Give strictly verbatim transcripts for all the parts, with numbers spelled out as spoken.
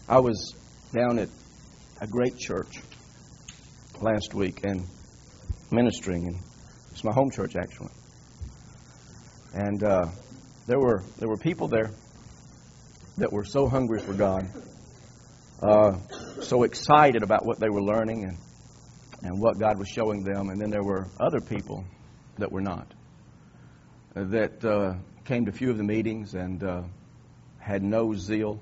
I was down at a great church last week and ministering, and it's my home church actually. And uh, there were there were people there that were so hungry for God, uh, so excited about what they were learning and and what God was showing them. And then there were other people that were not, that uh, came to a few of the meetings and uh, had no zeal.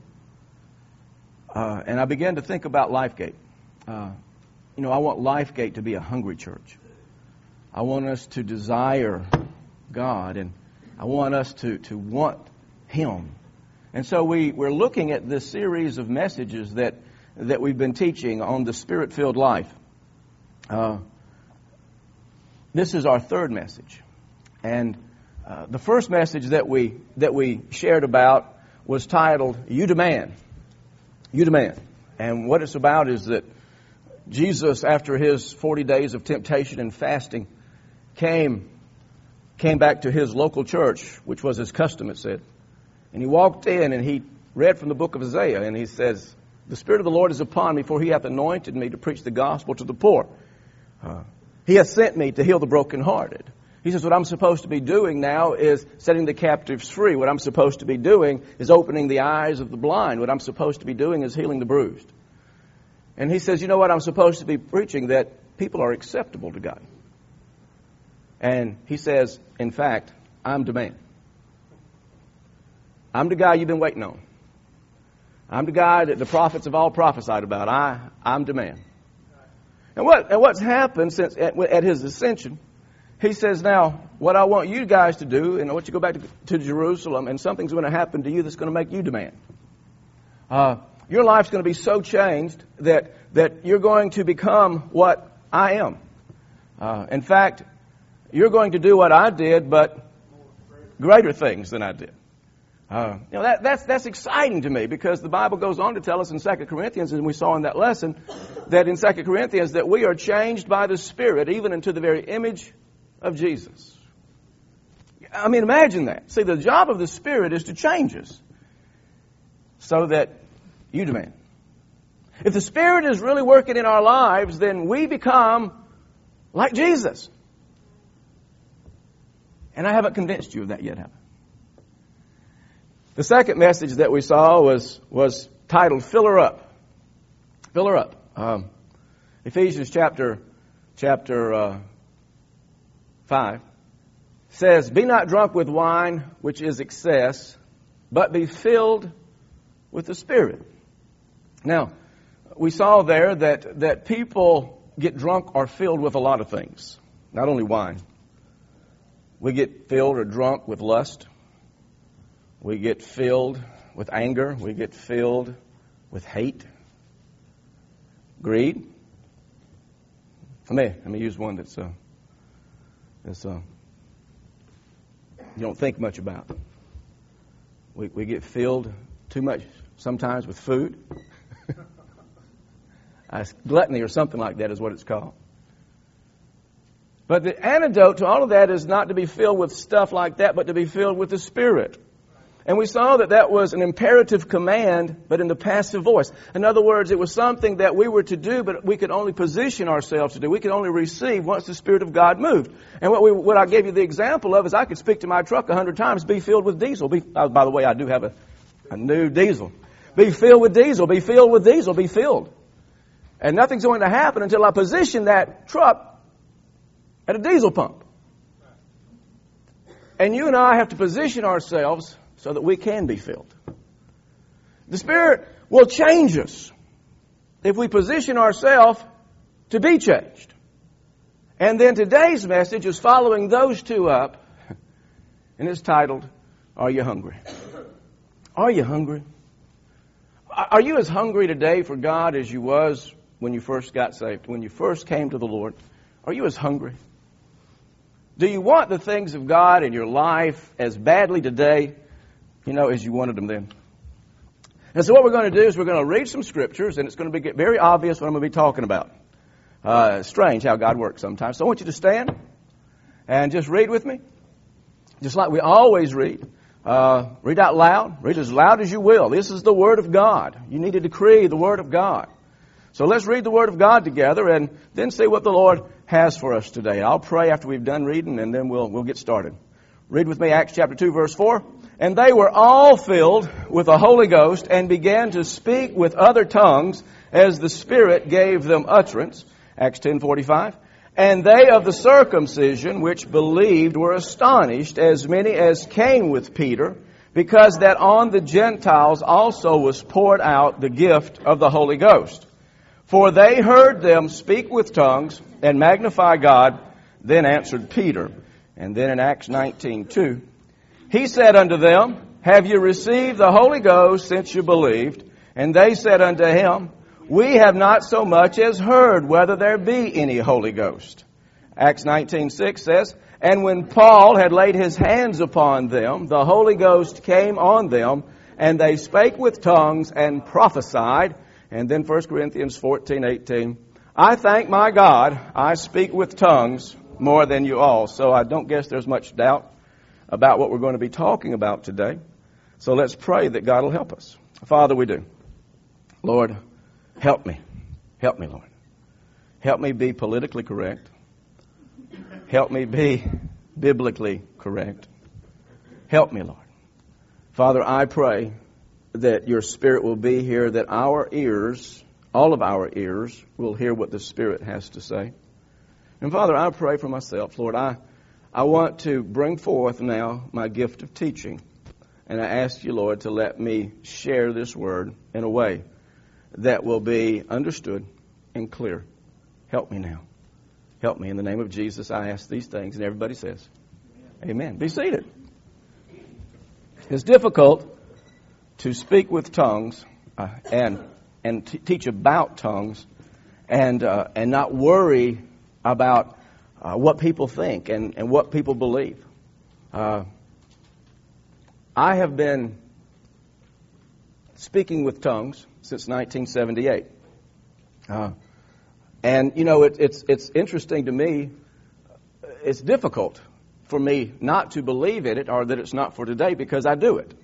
Uh, and I began to think about LifeGate. Uh, you know, I want LifeGate to be a hungry church. I want us to desire God, and I want us to, to want Him. And so we, we're looking at this series of messages that, that we've been teaching on the Spirit-filled life. Uh, this is our third message. And uh, the first message that we that we shared about was titled, You Demand. You Demand. And what it's about is that Jesus, after His forty days of temptation and fasting, came, came back to His local church, which was His custom, it said. And He walked in and He read from the book of Isaiah, and He says, The Spirit of the Lord is upon me, for He hath anointed me to preach the gospel to the poor. Uh, he hath sent me to heal the brokenhearted. He says, what I'm supposed to be doing now is setting the captives free. What I'm supposed to be doing is opening the eyes of the blind. What I'm supposed to be doing is healing the bruised. And He says, you know what? I'm supposed to be preaching that people are acceptable to God. And He says, in fact, I'm demand. I'm the guy you've been waiting on. I'm the guy that the prophets have all prophesied about. I, I'm demand. And what and what's happened since at, at His ascension, He says, now, what I want you guys to do, and I want you to go back to, to Jerusalem, and something's going to happen to you that's going to make you demand. Uh, your life's going to be so changed that that you're going to become what I am. Uh, in fact, you're going to do what I did, but greater things than I did. Uh, you know, that, that's that's exciting to me, because the Bible goes on to tell us in Second Corinthians, and we saw in that lesson, that in Second Corinthians that we are changed by the Spirit, even into the very image of Jesus. I mean, imagine that. See, the job of the Spirit is to change us so that you demand. If the Spirit is really working in our lives, then we become like Jesus. And I haven't convinced you of that yet, have I? The second message that we saw was, was titled, Fill Her Up. Fill Her Up. Um, Ephesians chapter, chapter uh, five says, Be not drunk with wine, which is excess, but be filled with the Spirit. Now, we saw there that, that people get drunk or filled with a lot of things, not only wine. We get filled or drunk with lust. We get filled with anger. We get filled with hate, greed. Let me, let me use one that's, uh, that's uh, you don't think much about. We, we get filled too much sometimes with food. uh, gluttony or something like that is what it's called. But the antidote to all of that is not to be filled with stuff like that, but to be filled with the Spirit. And we saw that that was an imperative command, but in the passive voice. In other words, it was something that we were to do, but we could only position ourselves to do. We could only receive once the Spirit of God moved. And what we, what I gave you the example of is I could speak to my truck a hundred times, be filled with diesel. Be, uh, by the way, I do have a, a new diesel. Be filled with diesel, be filled with diesel, be filled. And nothing's going to happen until I position that truck at a diesel pump. And you and I have to position ourselves so that we can be filled. The Spirit will change us if we position ourselves to be changed. And then today's message is following those two up, and it's titled, Are You Hungry? Are you hungry? Are you as hungry today for God as you was when you first got saved, when you first came to the Lord? Are you as hungry? Do you want the things of God in your life as badly today, you know, as you wanted them then? And so what we're going to do is we're going to read some scriptures, and it's going to be very obvious what I'm going to be talking about. Uh, it's strange how God works sometimes. So I want you to stand and just read with me, just like we always read. Uh, read out loud. Read as loud as you will. This is the Word of God. You need to decree the Word of God. So let's read the Word of God together and then see what the Lord has for us today. I'll pray after we've done reading, and then we'll we'll get started. Read with me Acts chapter two, verse four. And they were all filled with the Holy Ghost and began to speak with other tongues as the Spirit gave them utterance. Acts ten forty-five. And they of the circumcision which believed were astonished, as many as came with Peter, because that on the Gentiles also was poured out the gift of the Holy Ghost. For they heard them speak with tongues and magnify God. Then answered Peter. And then in Acts nineteen two, he said unto them, Have you received the Holy Ghost since you believed? And they said unto him, We have not so much as heard whether there be any Holy Ghost. Acts nineteen six says, And when Paul had laid his hands upon them, the Holy Ghost came on them, and they spake with tongues and prophesied. And then First Corinthians fourteen eighteen, I thank my God, I speak with tongues more than you all. So I don't guess there's much doubt about what we're going to be talking about today. So let's pray that God will help us. Father, we do. Lord, help me. Help me, Lord. Help me be politically correct. Help me be biblically correct. Help me, Lord. Father, I pray that your Spirit will be here, that our ears, all of our ears, will hear what the Spirit has to say. And Father, I pray for myself. Lord, I, I want to bring forth now my gift of teaching. And I ask you, Lord, to let me share this word in a way that will be understood and clear. Help me now. Help me. In the name of Jesus, I ask these things. And everybody says, Amen. Amen. Be seated. It's difficult to speak with tongues uh, and and t- teach about tongues and uh, and not worry about uh, what people think and, and what people believe. Uh, I have been speaking with tongues since nineteen seventy-eight. Uh, and, you know, it, it's it's interesting to me. It's difficult for me not to believe in it or that it's not for today because I do it.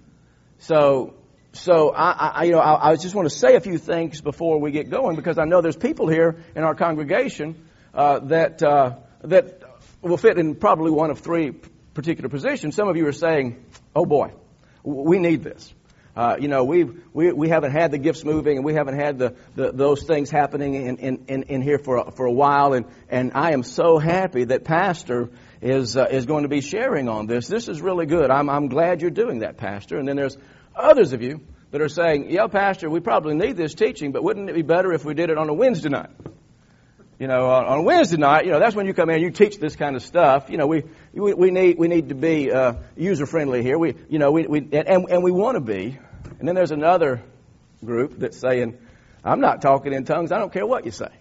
So, so I, I you know, I, I just want to say a few things before we get going because I know there's people here in our congregation uh, that uh, that will fit in probably one of three particular positions. Some of you are saying, "Oh boy, we need this." Uh, you know, we've, we we haven't had the gifts moving, and we haven't had the, the those things happening in, in, in, in here for a, for a while. And, and I am so happy that Pastor is uh, is going to be sharing on this. This is really good. I'm I'm glad you're doing that, Pastor. And then there's others of you that are saying, "Yeah, Pastor, we probably need this teaching, but wouldn't it be better if we did it on a Wednesday night?" You know, on, on a Wednesday night, you know, that's when you come in and you teach this kind of stuff. You know, we we, we need we need to be uh, user friendly here. We you know we we and and we want to be. And then there's another group that's saying, "I'm not talking in tongues. I don't care what you say."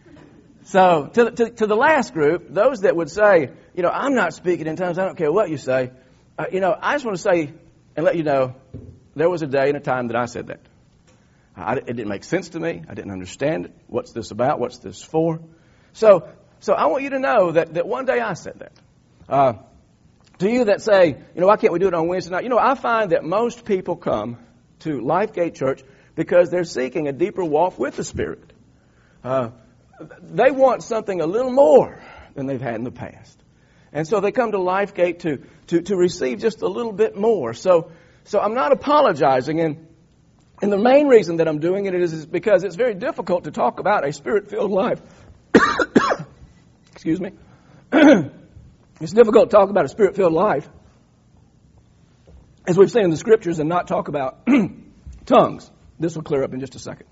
So to to, to the last group, those that would say, "You know, I'm not speaking in tongues. I don't care what you say." Uh, you know, I just want to say and let you know, there was a day and a time that I said that. I, it didn't make sense to me. I didn't understand it. What's this about? What's this for? So, so I want you to know that, that one day I said that. Uh, to you that say, you know, why can't we do it on Wednesday night? You know, I find that most people come to Lifegate Church because they're seeking a deeper walk with the Spirit. Uh, they want something a little more than they've had in the past. And so they come to Lifegate to, to, to receive just a little bit more. So, so I'm not apologizing. And And the main reason that I'm doing it is, is because it's very difficult to talk about a Spirit-filled life. Excuse me. It's difficult to talk about a Spirit-filled life, as we've seen in the Scriptures, and not talk about tongues. This will clear up in just a second.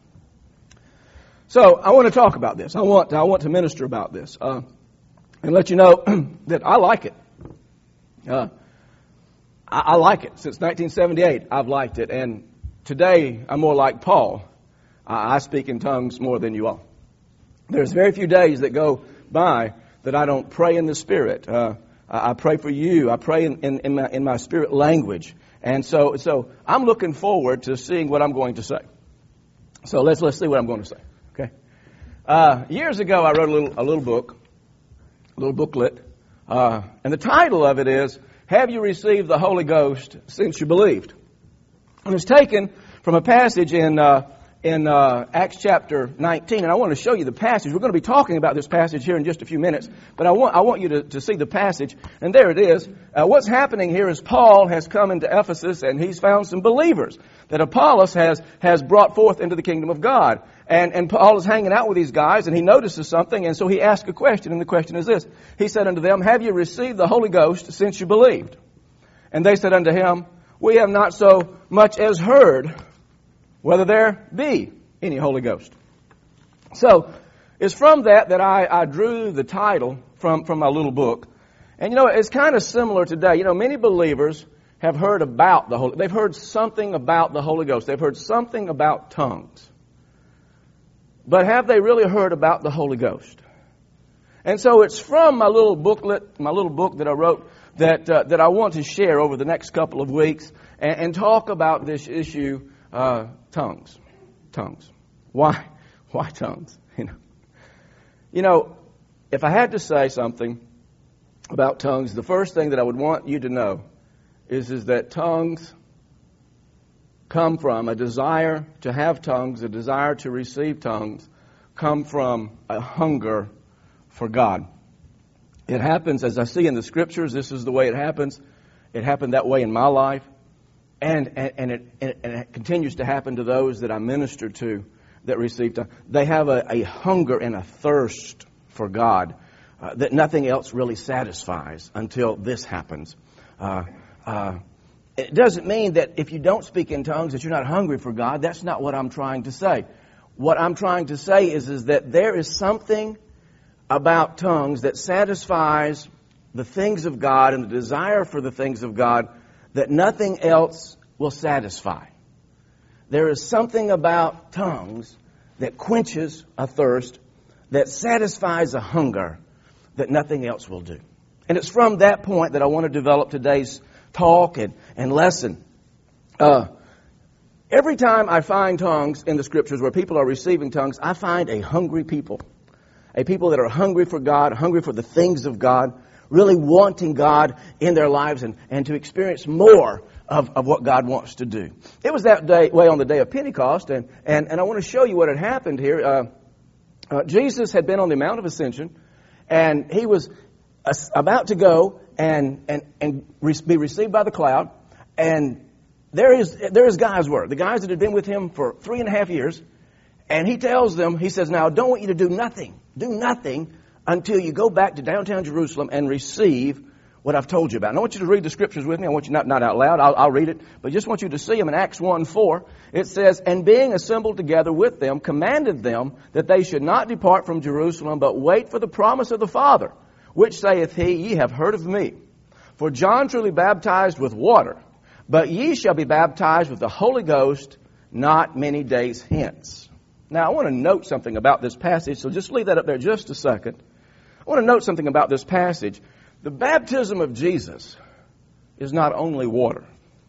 So I want to talk about this. I want I want to minister about this uh, and let you know that I like it. Uh, I, I like it. Since nineteen seventy-eight, I've liked it. And today, I'm more like Paul. I speak in tongues more than you all. There's very few days that go by that I don't pray in the Spirit. Uh, I pray for you. I pray in, in, in, my, in my spirit language. And so so I'm looking forward to seeing what I'm going to say. So let's let's see what I'm going to say. Okay. Uh, years ago, I wrote a little a little book, a little booklet, uh, and the title of it is have you received the Holy Ghost since you believed? And it's taken from a passage in uh, in uh, Acts chapter nineteen, and I want to show you the passage. We're going to be talking about this passage here in just a few minutes, but I want I want you to, to see the passage, and there it is. Uh, what's happening here is Paul has come into Ephesus, and he's found some believers that Apollos has has brought forth into the kingdom of God. And, and Paul is hanging out with these guys, and he notices something, and so he asks a question, and the question is this. He said unto them, have you received the Holy Ghost since you believed? And they said unto him, we have not so much as heard whether there be any Holy Ghost. So, it's from that that I, I drew the title from, from my little book. And you know, it's kind of similar today. You know, many believers have heard about the Holy, they've heard something about the Holy Ghost. They've heard something about tongues. But have they really heard about the Holy Ghost? And so it's from my little booklet, my little book that I wrote, that uh, that I want to share over the next couple of weeks and, and talk about this issue, uh, tongues. Tongues. Why? Why tongues? You know, you know, if I had to say something about tongues, the first thing that I would want you to know is, is that tongues come from a desire to have tongues, a desire to receive tongues, come from a hunger for God. It happens, as I see in the Scriptures, this is the way it happens. It happened that way in my life, and, and, and, it, and it continues to happen to those that I minister to that receive tongues. They have a, a hunger and a thirst for God uh, that nothing else really satisfies until this happens. Uh, uh, It doesn't mean that if you don't speak in tongues that you're not hungry for God. That's not what I'm trying to say. What I'm trying to say is, is that there is something about tongues that satisfies the things of God and the desire for the things of God that nothing else will satisfy. There is something about tongues that quenches a thirst, that satisfies a hunger that nothing else will do. And it's from that point that I want to develop today's talk and, and lesson. Uh, every time I find tongues in the Scriptures where people are receiving tongues, I find a hungry people. A people that are hungry for God, hungry for the things of God, really wanting God in their lives and, and to experience more of, of what God wants to do. It was that day, way on the day of Pentecost, and, and, and I want to show you what had happened here. Uh, uh, Jesus had been on the Mount of Ascension, and he was uh, about to go and and and re- be received by the cloud. And there is there is guys were the guys that had been with him for three and a half years, and he tells them, he says, now I don't want you to do nothing, do nothing until you go back to downtown Jerusalem and receive what I've told you about. And I want you to read the Scriptures with me. I want you not not out loud. I'll, I'll read it, but just want you to see them in Acts one four. It says, and being assembled together with them, commanded them that they should not depart from Jerusalem, but wait for the promise of the Father. Which saith he, ye have heard of me. For John truly baptized with water, but ye shall be baptized with the Holy Ghost not many days hence. Now, I want to note something about this passage, so just leave that up there just a second. I want to note something about this passage. The baptism of Jesus is not only water.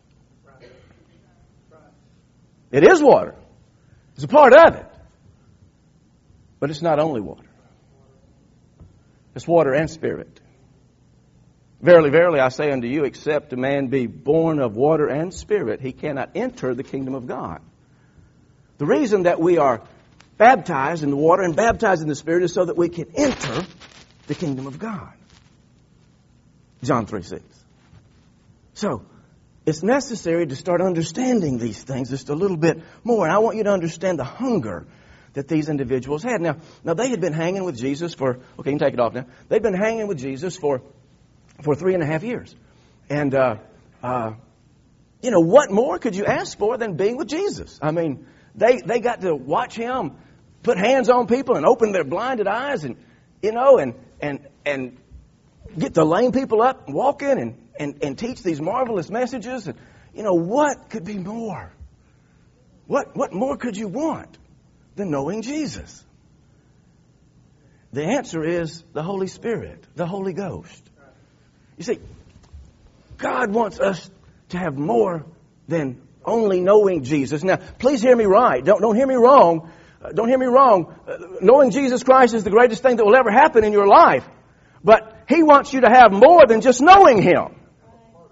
It is water. It's a part of it. But it's not only water. It's water and spirit. Verily, verily, I say unto you, except a man be born of water and spirit, he cannot enter the kingdom of God. The reason that we are baptized in the water and baptized in the spirit is so that we can enter the kingdom of God. John three six. So, it's necessary to start understanding these things just a little bit more. And I want you to understand the hunger that these individuals had. Now, now they had been hanging with Jesus for, okay, you can take it off now. They'd been hanging with Jesus for, for three and a half years. And, uh, uh, you know, what more could you ask for than being with Jesus? I mean, they, they got to watch him put hands on people and open their blinded eyes and, you know, and, and, and get the lame people up and walk in and, and, and teach these marvelous messages. And, you know, what could be more? What, what more could you want than knowing Jesus? The answer is the Holy Spirit, the Holy Ghost. You see, God wants us to have more than only knowing Jesus. Now, please hear me right. Don't, don't hear me wrong. Uh, don't hear me wrong. Uh, knowing Jesus Christ is the greatest thing that will ever happen in your life. But He wants you to have more than just knowing Him.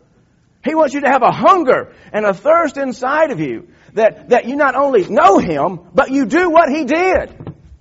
He wants you to have a hunger and a thirst inside of you that, that you not only know Him, but you do what He did.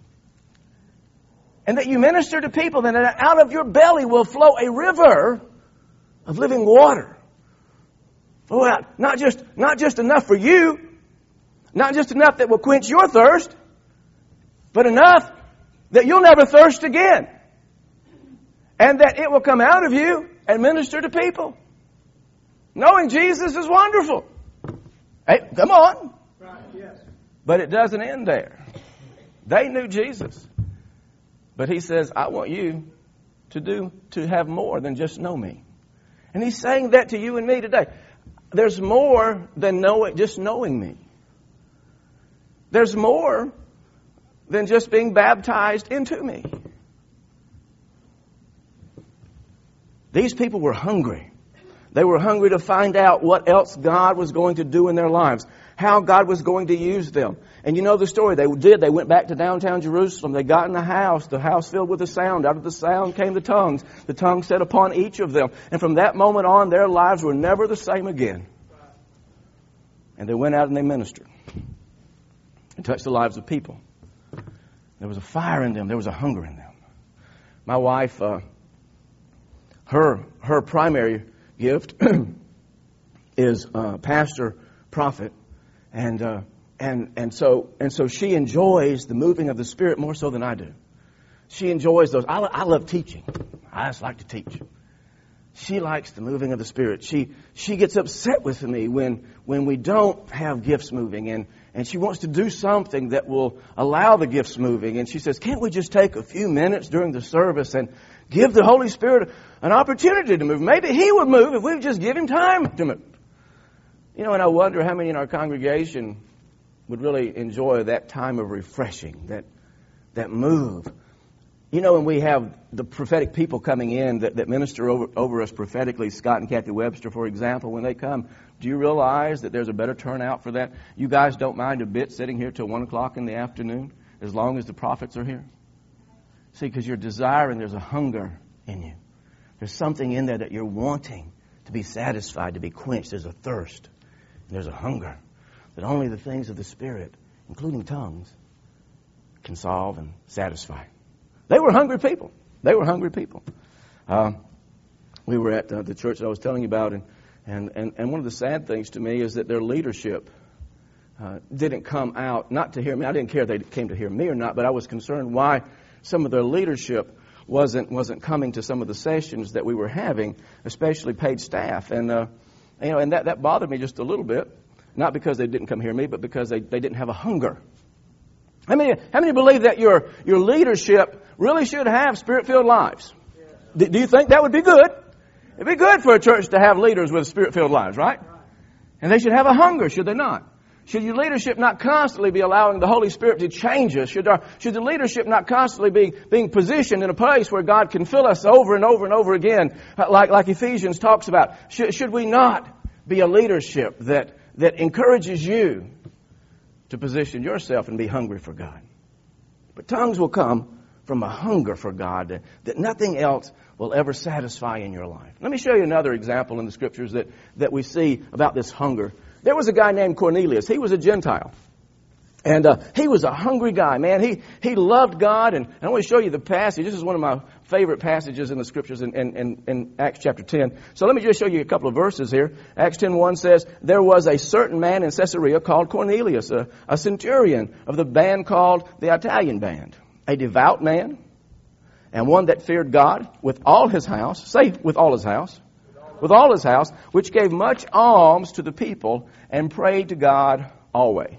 And that you minister to people, and that out of your belly will flow a river of living water. Flow out. Not just, not just enough for you, not just enough that will quench your thirst, but enough that you'll never thirst again. And that it will come out of you and minister to people. Knowing Jesus is wonderful. Hey, come on. Right, yes. But it doesn't end there. They knew Jesus. But He says, I want you to do, to have more than just know me. And He's saying that to you and me today. There's more than know it, just knowing me. There's more than just being baptized into me. These people were hungry. They were hungry to find out what else God was going to do in their lives, how God was going to use them. And you know the story. They did. They went back to downtown Jerusalem. They got in the house, the house filled with a sound. Out of the sound came the tongues. The tongues set upon each of them. And from that moment on, their lives were never the same again. And they went out and they ministered and touched the lives of people. There was a fire in them. There was a hunger in them. My wife, uh, her her primary gift is uh, pastor, prophet, and uh, and and so and so she enjoys the moving of the Spirit more so than I do. She enjoys those. I, I love teaching. I just like to teach. She likes the moving of the Spirit. She she gets upset with me when when we don't have gifts moving, and and she wants to do something that will allow the gifts moving. And she says, "Can't we just take a few minutes during the service and give the Holy Spirit an opportunity to move? Maybe He would move if we would just give Him time to move." You know, and I wonder how many in our congregation would really enjoy that time of refreshing, that that move. You know, when we have the prophetic people coming in that, that minister over, over us prophetically, Scott and Kathy Webster, for example, when they come, do you realize that there's a better turnout for that? You guys don't mind a bit sitting here till one o'clock in the afternoon as long as the prophets are here? See, because you're desiring, there's a hunger in you. There's something in there that you're wanting to be satisfied, to be quenched. There's a thirst. And there's a hunger that only the things of the Spirit, including tongues, can solve and satisfy. They were hungry people. They were hungry people. Uh, we were at uh, the church that I was telling you about, and, and, and, and one of the sad things to me is that their leadership uh, didn't come out, not to hear me. I didn't care if they came to hear me or not, but I was concerned why some of their leadership wasn't wasn't coming to some of the sessions that we were having, especially paid staff. And uh, you know, and that, that bothered me just a little bit, not because they didn't come hear me, but because they, they didn't have a hunger. How many, how many believe that your, your leadership really should have Spirit-filled lives? Do, do you think that would be good? It'd be good for a church to have leaders with Spirit-filled lives, right? And they should have a hunger, should they not? Should your leadership not constantly be allowing the Holy Spirit to change us? Should, our, should the leadership not constantly be being positioned in a place where God can fill us over and over and over again, like, like Ephesians talks about? Should, should we not be a leadership that, that encourages you to position yourself and be hungry for God? But tongues will come from a hunger for God that, that nothing else will ever satisfy in your life. Let me show you another example in the Scriptures that, that we see about this hunger. There was a guy named Cornelius. He was a Gentile. And uh, he was a hungry guy, man. He he loved God. And I want to show you the passage. This is one of my favorite passages in the Scriptures in, in, in, in Acts chapter ten. So let me just show you a couple of verses here. Acts ten one says, "There was a certain man in Caesarea called Cornelius, a, a centurion of the band called the Italian band, a devout man, and one that feared God with all his house." Say, with all his house. With all his house, which gave much alms to the people and prayed to God always.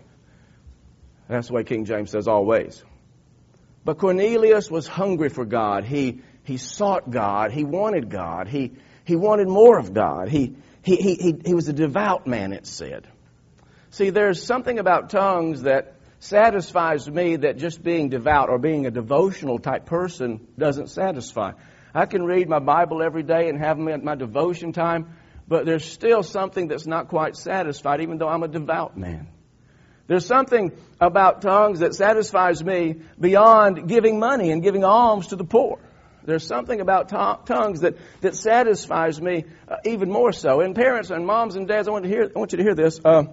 That's the way King James says always. But Cornelius was hungry for God. He he sought God. He wanted God. He he wanted more of God. He he he he, he was a devout man, it said. See, there's something about tongues that satisfies me that just being devout or being a devotional type person doesn't satisfy. I can read my Bible every day and have my, my devotion time, but there's still something that's not quite satisfied, even though I'm a devout man. There's something about tongues that satisfies me beyond giving money and giving alms to the poor. There's something about to- tongues that, that satisfies me uh, even more so. And parents and moms and dads, I want to hear. I want you to hear this. Uh,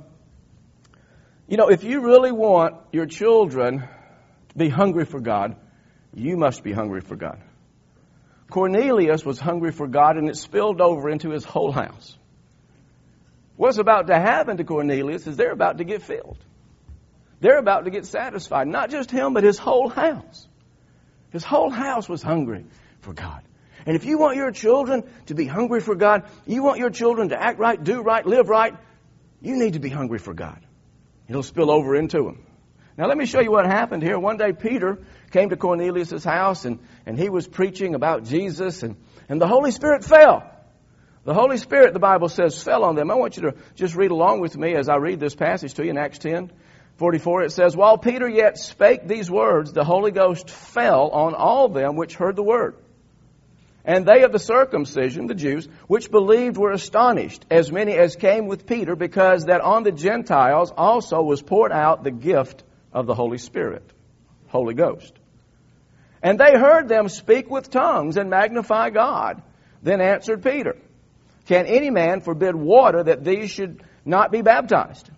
you know, if you really want your children to be hungry for God, you must be hungry for God. Cornelius was hungry for God, and it spilled over into his whole house. What's about to happen to Cornelius is they're about to get filled. They're about to get satisfied. Not just him, but his whole house. His whole house was hungry for God. And if you want your children to be hungry for God, you want your children to act right, do right, live right, you need to be hungry for God. It'll spill over into them. Now let me show you what happened here. One day Peter came to Cornelius' house, and, and he was preaching about Jesus, and, and the Holy Spirit fell. The Holy Spirit, the Bible says, fell on them. I want you to just read along with me as I read this passage to you in Acts ten forty-four. It says, while Peter yet spake these words, the Holy Ghost fell on all them which heard the word. And they of the circumcision, the Jews, which believed were astonished, as many as came with Peter, because that on the Gentiles also was poured out the gift of the Holy Spirit, Holy Ghost. And they heard them speak with tongues and magnify God. Then answered Peter, can any man forbid water that these should not be baptized,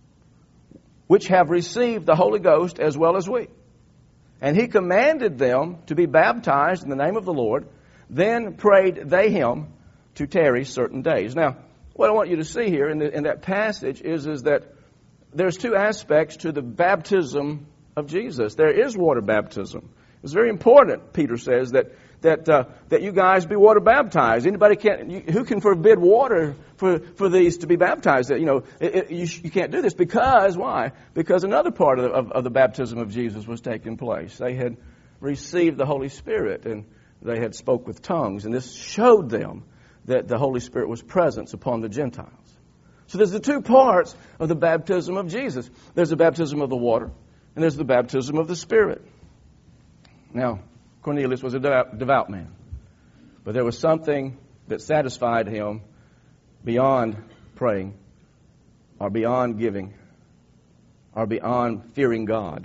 which have received the Holy Ghost as well as we? And he commanded them to be baptized in the name of the Lord. Then prayed they him to tarry certain days. Now, what I want you to see here in, the, in that passage is, is that there's two aspects to the baptism of Jesus. There is water baptism. It's very important, Peter says, that that uh, that you guys be water baptized. Anybody can you, who can forbid water for, for these to be baptized? You know, it, it, you, you can't do this because why? Because another part of, of, of the baptism of Jesus was taking place. They had received the Holy Spirit, and they had spoke with tongues, and this showed them that the Holy Spirit was present upon the Gentiles. So there's the two parts of the baptism of Jesus. There's the baptism of the water, and there's the baptism of the Spirit. Now, Cornelius was a devout man, but there was something that satisfied him beyond praying, or beyond giving, or beyond fearing God.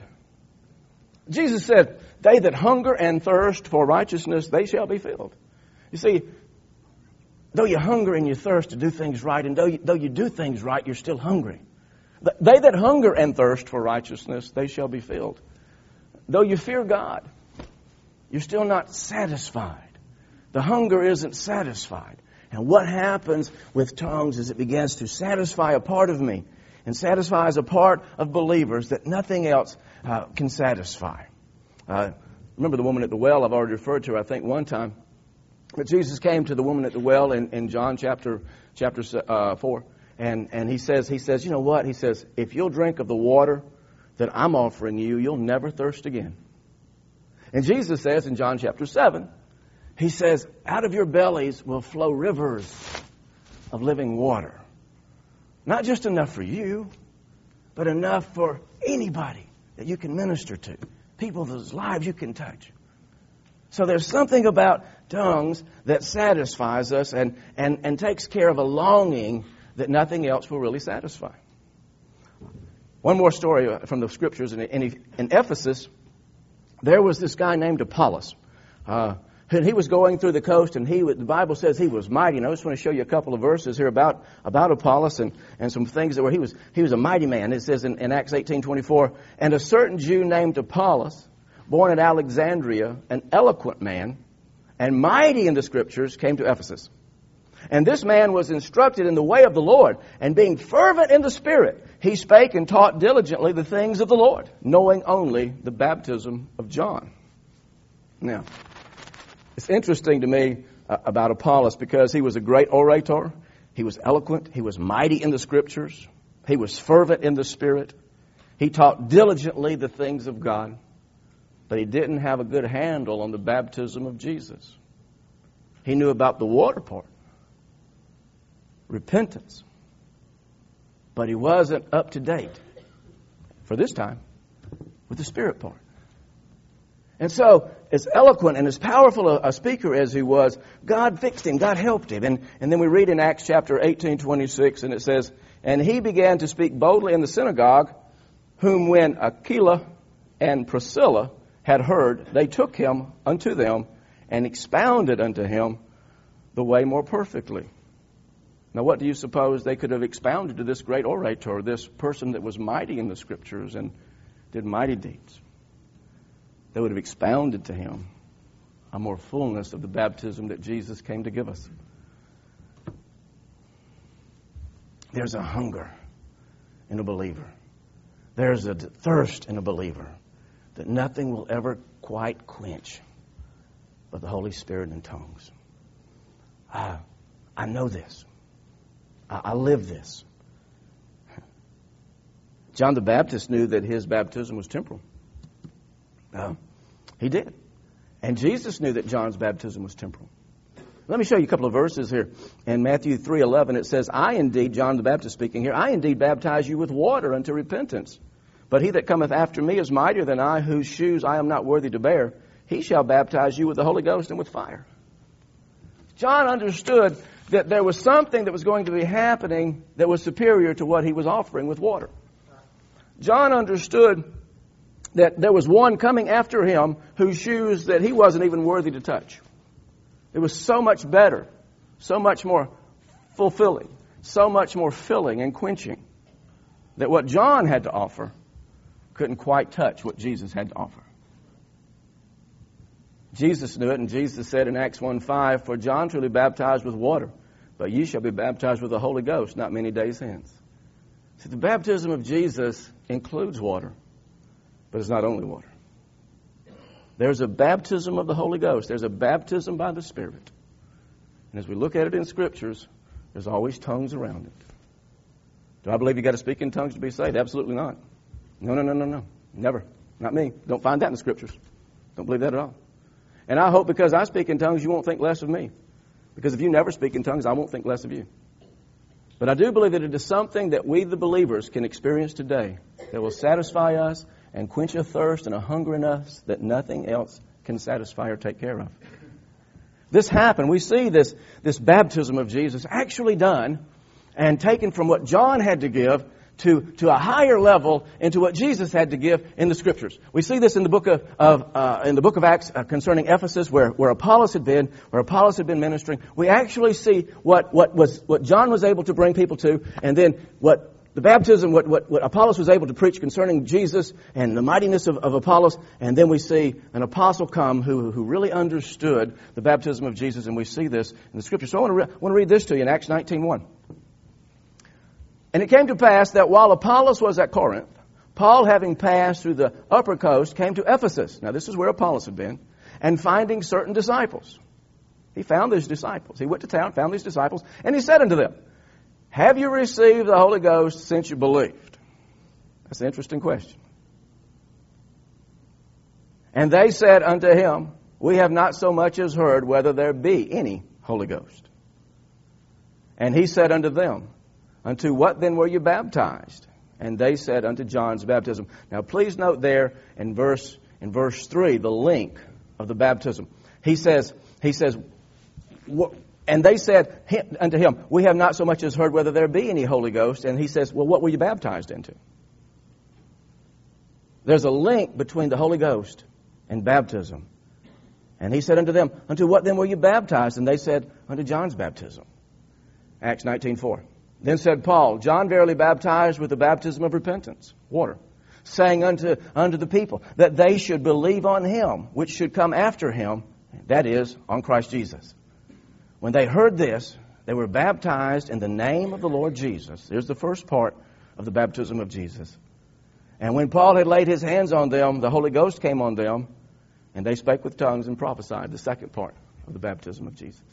Jesus said, they that hunger and thirst for righteousness, they shall be filled. You see, though you hunger and you thirst to do things right, and though you, though you do things right, you're still hungry. They that hunger and thirst for righteousness, they shall be filled. Though you fear God, you're still not satisfied. The hunger isn't satisfied. And what happens with tongues is it begins to satisfy a part of me and satisfies a part of believers that nothing else uh, can satisfy. Uh, remember the woman at the well I've already referred to, I think, one time. But Jesus came to the woman at the well in, in John chapter chapter uh, four, and, and he says, he says, you know what? He says, if you'll drink of the water that I'm offering you, you'll never thirst again. And Jesus says in John chapter seven, he says, out of your bellies will flow rivers of living water. Not just enough for you, but enough for anybody that you can minister to. People whose lives you can touch. So there's something about tongues that satisfies us and, and, and takes care of a longing that nothing else will really satisfy. One more story from the scriptures. In, in, in Ephesus, there was this guy named Apollos. Uh, and he was going through the coast, and he the Bible says he was mighty. And I just want to show you a couple of verses here about, about Apollos and, and some things that were he was he was a mighty man. It says in, in Acts eighteen twenty-four, and a certain Jew named Apollos, born at Alexandria, an eloquent man, and mighty in the Scriptures, came to Ephesus. And this man was instructed in the way of the Lord, and being fervent in the Spirit, he spake and taught diligently the things of the Lord, knowing only the baptism of John. Now, it's interesting to me uh, about Apollos because he was a great orator, he was eloquent, he was mighty in the Scriptures, he was fervent in the Spirit, he taught diligently the things of God, but he didn't have a good handle on the baptism of Jesus. He knew about the water part, repentance, but he wasn't up to date for this time with the Spirit part. And so, as eloquent and as powerful a, a speaker as he was, God fixed him, God helped him. And, and then we read in Acts chapter eighteen twenty-six, and it says, and he began to speak boldly in the synagogue, whom when Aquila and Priscilla had heard, they took him unto them, and expounded unto him the way more perfectly. Now, what do you suppose they could have expounded to this great orator, this person that was mighty in the Scriptures and did mighty deeds? They would have expounded to him a more fullness of the baptism that Jesus came to give us. There's a hunger in a believer. There's a thirst in a believer that nothing will ever quite quench but the Holy Spirit and tongues. I, I know this. I, I live this. John the Baptist knew that his baptism was temporal. Uh, he did. And Jesus knew that John's baptism was temporal. Let me show you a couple of verses here. In Matthew three eleven, it says, I indeed, John the Baptist speaking here, I indeed baptize you with water unto repentance. But he that cometh after me is mightier than I, whose shoes I am not worthy to bear. He shall baptize you with the Holy Ghost and with fire. John understood that there was something that was going to be happening that was superior to what he was offering with water. John understood that there was one coming after him whose shoes that he wasn't even worthy to touch. It was so much better, so much more fulfilling, so much more filling and quenching that what John had to offer couldn't quite touch what Jesus had to offer. Jesus knew it, and Jesus said in Acts one five, For John truly baptized with water, but ye shall be baptized with the Holy Ghost not many days hence. See, the baptism of Jesus includes water, but it's not only water. There's a baptism of the Holy Ghost. There's a baptism by the Spirit. And as we look at it in Scriptures, there's always tongues around it. Do I believe you've got to speak in tongues to be saved? Absolutely not. No, no, no, no, no. Never. Not me. Don't find that in the Scriptures. Don't believe that at all. And I hope because I speak in tongues, you won't think less of me. Because if you never speak in tongues, I won't think less of you. But I do believe that it is something that we, the believers, can experience today that will satisfy us and quench a thirst and a hunger in us that nothing else can satisfy or take care of. This happened. We see this, this baptism of Jesus actually done and taken from what John had to give to, to a higher level into what Jesus had to give in the Scriptures. We see this in the book of, of uh, in the book of Acts uh, concerning Ephesus, where, where Apollos had been, where Apollos had been ministering. We actually see what, what was what John was able to bring people to, and then what the baptism, what, what, what Apollos was able to preach concerning Jesus and the mightiness of, of Apollos, and then we see an apostle come who, who really understood the baptism of Jesus, and we see this in the Scripture. So I want to, re- want to read this to you in Acts nineteen one. And it came to pass that while Apollos was at Corinth, Paul, having passed through the upper coast, came to Ephesus. Now this is where Apollos had been, and finding certain disciples. He found these disciples. He went to town, found these disciples, and he said unto them, Have you received the Holy Ghost since you believed? That's an interesting question. And they said unto him, We have not so much as heard whether there be any Holy Ghost. And he said unto them, Unto what then were you baptized? And they said, Unto John's baptism. Now please note there in verse in verse three the link of the baptism. He says, he says, and they said unto him, We have not so much as heard whether there be any Holy Ghost. And he says, Well, what were you baptized into? There's a link between the Holy Ghost and baptism. And he said unto them, Unto what then were you baptized? And they said, Unto John's baptism. Acts nineteen four. Then said Paul, John verily baptized with the baptism of repentance, water, saying unto, unto the people that they should believe on him, which should come after him, that is, on Christ Jesus. When they heard this, they were baptized in the name of the Lord Jesus. Here's the first part of the baptism of Jesus. And when Paul had laid his hands on them, the Holy Ghost came on them, and they spake with tongues and prophesied, the second part of the baptism of Jesus.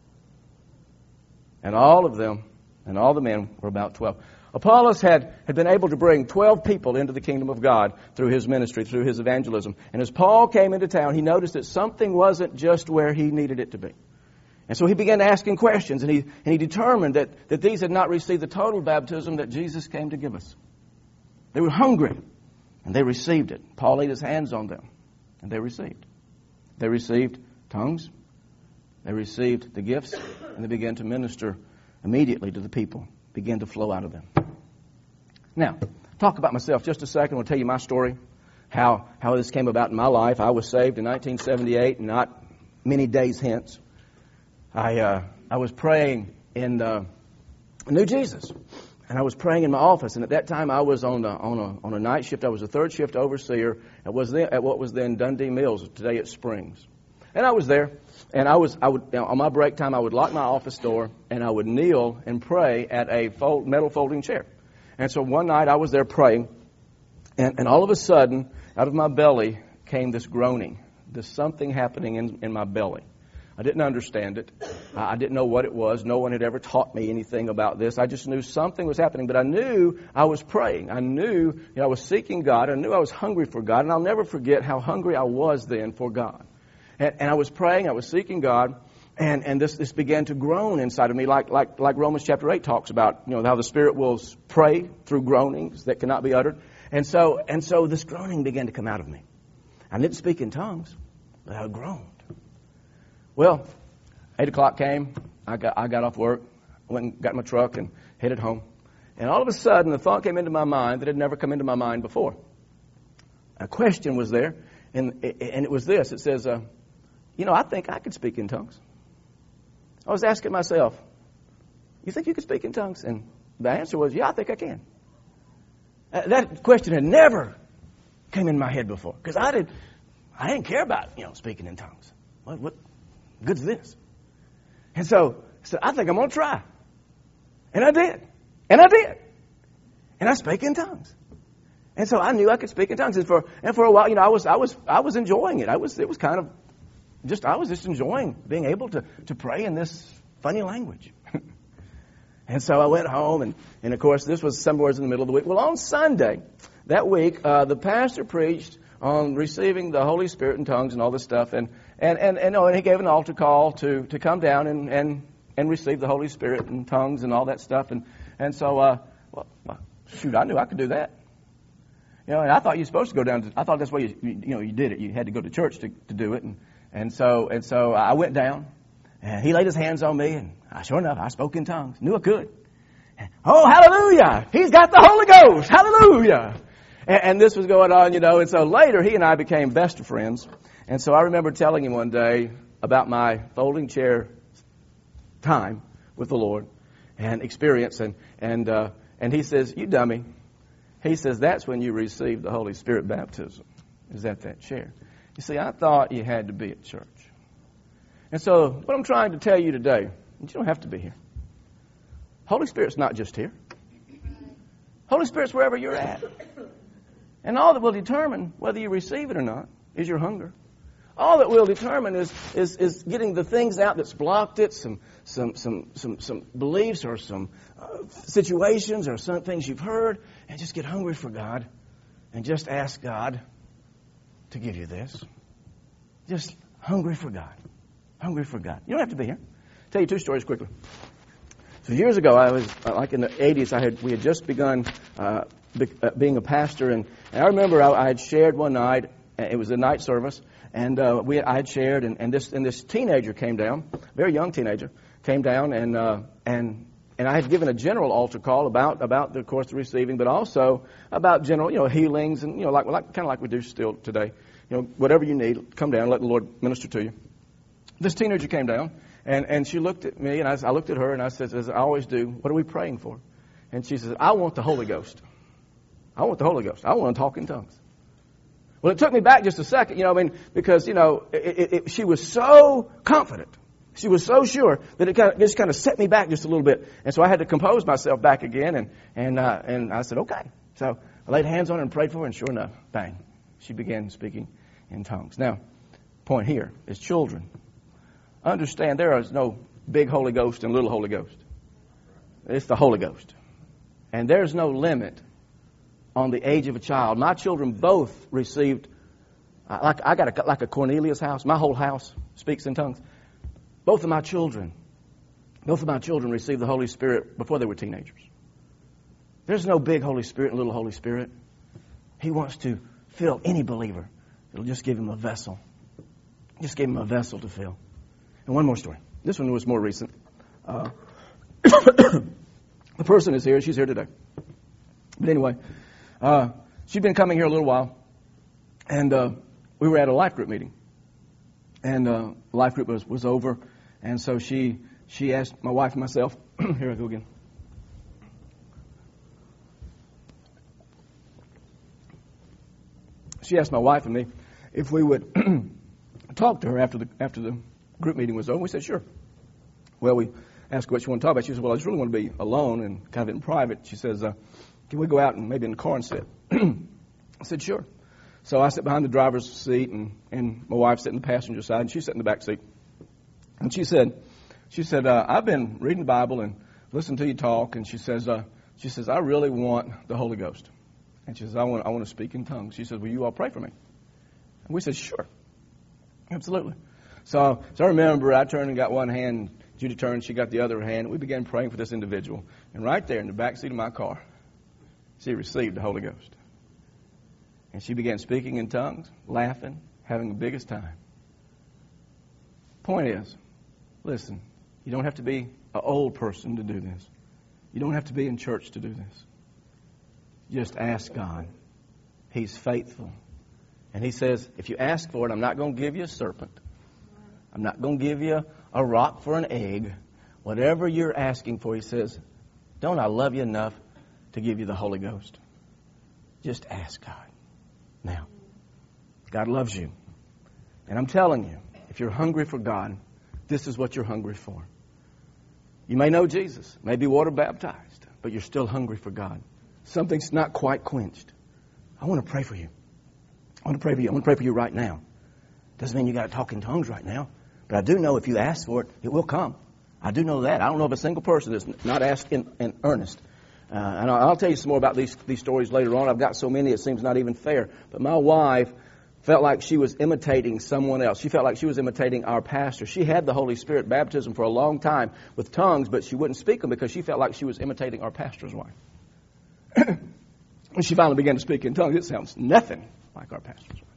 And all of them, and all the men were about twelve. Apollos had, had been able to bring twelve people into the kingdom of God through his ministry, through his evangelism. And as Paul came into town, he noticed that something wasn't just where he needed it to be. And so he began asking questions, and he, and he determined that, that these had not received the total baptism that Jesus came to give us. They were hungry, and they received it. Paul laid his hands on them, and they received. They received tongues, they received the gifts, and they began to minister immediately to the people, began to flow out of them. Now, talk about myself just a second. I'll tell you my story, how how this came about in my life. I was saved in nineteen seventy-eight, not many days hence, I uh, I was praying in uh, New Jesus, and I was praying in my office. And at that time, I was on a, on a on a night shift. I was a third shift overseer at was then at what was then Dundee Mills. Today it's Springs. And I was there, and I was I would you know, on my break time I would lock my office door and I would kneel and pray at a fold, metal folding chair. And so one night I was there praying, and, and all of a sudden, out of my belly came this groaning. There's something happening in, in my belly. I didn't understand it. I didn't know what it was. No one had ever taught me anything about this. I just knew something was happening, but I knew I was praying. I knew you know, I was seeking God. I knew I was hungry for God, and I'll never forget how hungry I was then for God. And, and I was praying. I was seeking God, and, and this, this began to groan inside of me, like, like, like Romans chapter eight talks about, you know, how the Spirit will pray through groanings that cannot be uttered. And so, and so this groaning began to come out of me. I didn't speak in tongues, but I groaned. Well, eight o'clock came. I got I got off work, went and got my truck and headed home. And all of a sudden, the thought came into my mind that had never come into my mind before. A question was there, and and it was this. It says, uh, you know, I think I could speak in tongues. I was asking myself, you think you could speak in tongues? And the answer was, yeah, I think I can. Uh, that question had never came in my head before, because I did I didn't care about you know speaking in tongues. What what good's this? And so, so I think I'm going to try. And I did. And I did. And I spake in tongues. And so I knew I could speak in tongues. And for and for a while, you know, I was I was I was enjoying it. I was it was kind of just I was just enjoying being able to, to pray in this funny language. And so I went home, and, and of course this was somewhere in the middle of the week. Well, on Sunday that week, uh, the pastor preached on receiving the Holy Spirit in tongues and all this stuff, and and and and, oh, and he gave an altar call to, to come down and, and and receive the Holy Spirit in tongues and all that stuff, and and so uh, well, well, shoot, I knew I could do that, you know, and I thought you were supposed to go down to, I thought that's why you you, you know you did it. You had to go to church to, to do it, and and so and so I went down, and he laid his hands on me, and I, sure enough, I spoke in tongues, knew I could. Oh, hallelujah! He's got the Holy Ghost, hallelujah! And, and this was going on, you know, and so later he and I became best of friends. And so I remember telling him one day about my folding chair time with the Lord and experience, and and uh, and he says, "You dummy," he says, "that's when you received the Holy Spirit baptism, is at that chair." You see, I thought you had to be at church. And so what I'm trying to tell you today, you don't have to be here. Holy Spirit's not just here. Holy Spirit's wherever you're at. And all that will determine whether you receive it or not is your hunger. All that will determine is is, is getting the things out that's blocked it, some some some some, some beliefs or some uh, situations or some things you've heard, and just get hungry for God and just ask God to give you this. Just hungry for God. Hungry for God. You don't have to be here. I'll tell you two stories quickly. So years ago, I was uh, like in the eighties. I had we had just begun uh, be, uh, being a pastor, and, and I remember I, I had shared one night. It was a night service, and uh, we I had shared, and, and this and this teenager came down, very young teenager, came down, and uh, and and I had given a general altar call about about the course of receiving, but also about general, you know, healings, and you know, like like kind of like we do still today. You know, whatever you need, come down, let the Lord minister to you. This teenager came down. And and she looked at me, and I, I looked at her, and I said, as I always do, what are we praying for? And she says, I want the Holy Ghost. I want the Holy Ghost. I want to talk in tongues. Well, it took me back just a second, you know, I mean, because, you know, it, it, it, she was so confident. She was so sure that it kind of, just kind of set me back just a little bit. And so I had to compose myself back again, and and uh, and I said, okay. So I laid hands on her and prayed for her, and sure enough, bang, she began speaking in tongues. Now, point here is children. Understand there is no big Holy Ghost and little Holy Ghost. It's the Holy Ghost. And there's no limit on the age of a child. My children both received, like I got a, like a Cornelius house. My whole house speaks in tongues. Both of my children, both of my children received the Holy Spirit before they were teenagers. There's no big Holy Spirit and little Holy Spirit. He wants to fill any believer. It'll just give him a vessel. Just give him a vessel to fill. And one more story. This one was more recent. Uh, the person is here. She's here today. But anyway, uh, she'd been coming here a little while, and uh, we were at a life group meeting. and uh, life group was, was over. And so she she asked my wife and myself, here I go again. She asked my wife and me if we would talk to her after the after the group meeting was over. We said, sure. Well, we asked her what she wanted to talk about. She said, well, I just really want to be alone and kind of in private. She says, uh, can we go out and maybe in the car and sit? I said, sure. So I sit behind the driver's seat, and, and my wife sat in the passenger side, and she sat in the back seat. And she said, she said, uh, I've been reading the Bible and listening to you talk, and she says, uh, she says, I really want the Holy Ghost. And she says, I want, I want to speak in tongues. She says, will you all pray for me? And we said, sure. Absolutely. So, so I remember I turned and got one hand, Judy turned, she got the other hand, and we began praying for this individual. And right there in the back seat of my car, she received the Holy Ghost. And she began speaking in tongues, laughing, having the biggest time. Point is, listen, you don't have to be an old person to do this. You don't have to be in church to do this. Just ask God. He's faithful. And He says, if you ask for it, I'm not going to give you a serpent. I'm not going to give you a rock for an egg. Whatever you're asking for, He says, don't I love you enough to give you the Holy Ghost? Just ask God. Now, God loves you. And I'm telling you, if you're hungry for God, this is what you're hungry for. You may know Jesus, may be water baptized, but you're still hungry for God. Something's not quite quenched. I want to pray for you. I want to pray for you. I want to pray for you right now. Doesn't mean you got to talk in tongues right now. But I do know if you ask for it, it will come. I do know that. I don't know of a single person that's not asked in, in earnest. Uh, and I'll tell you some more about these these stories later on. I've got so many, it seems not even fair. But my wife felt like she was imitating someone else. She felt like she was imitating our pastor. She had the Holy Spirit baptism for a long time with tongues, but she wouldn't speak them because she felt like she was imitating our pastor's wife. When she finally began to speak in tongues, it sounds nothing like our pastor's wife.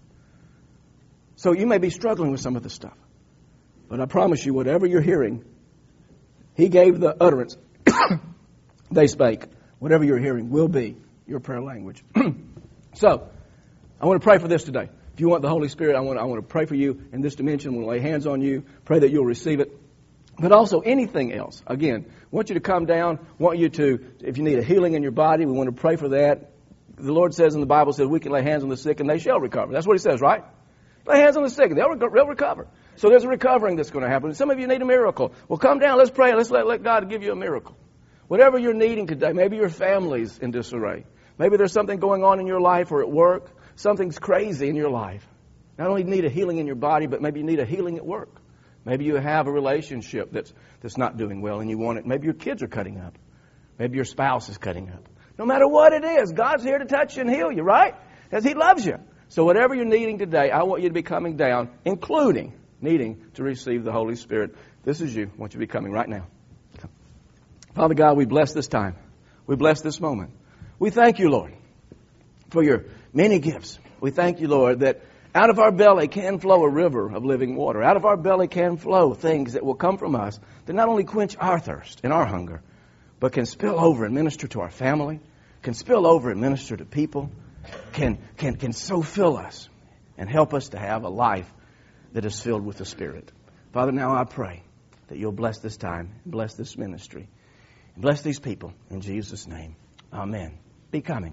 So you may be struggling with some of this stuff. But I promise you, whatever you're hearing, He gave the utterance. They spake. Whatever you're hearing will be your prayer language. So, I want to pray for this today. If you want the Holy Spirit, I want, I want to pray for you in this dimension. I want to lay hands on you. Pray that you'll receive it. But also anything else. Again, I want you to come down. I want you to, if you need a healing in your body, we want to pray for that. The Lord says in the Bible, says we can lay hands on the sick and they shall recover. That's what He says, right? Lay hands on the sick and they'll, they'll recover. So there's a recovering that's going to happen. Some of you need a miracle. Well, come down. Let's pray. Let's let, let God give you a miracle. Whatever you're needing today, maybe your family's in disarray. Maybe there's something going on in your life or at work. Something's crazy in your life. Not only do you need a healing in your body, but maybe you need a healing at work. Maybe you have a relationship that's that's not doing well and you want it. Maybe your kids are cutting up. Maybe your spouse is cutting up. No matter what it is, God's here to touch you and heal you, right? Because He loves you. So whatever you're needing today, I want you to be coming down, including needing to receive the Holy Spirit. This is you. I want you to be coming right now. Come. Father God, we bless this time. We bless this moment. We thank you, Lord, for your many gifts. We thank you, Lord, that out of our belly can flow a river of living water. Out of our belly can flow things that will come from us that not only quench our thirst and our hunger, but can spill over and minister to our family, can spill over and minister to people, can, can, can so fill us and help us to have a life that is filled with the Spirit. Father, now I pray that you'll bless this time, bless this ministry, and bless these people in Jesus' name. Amen. Be coming.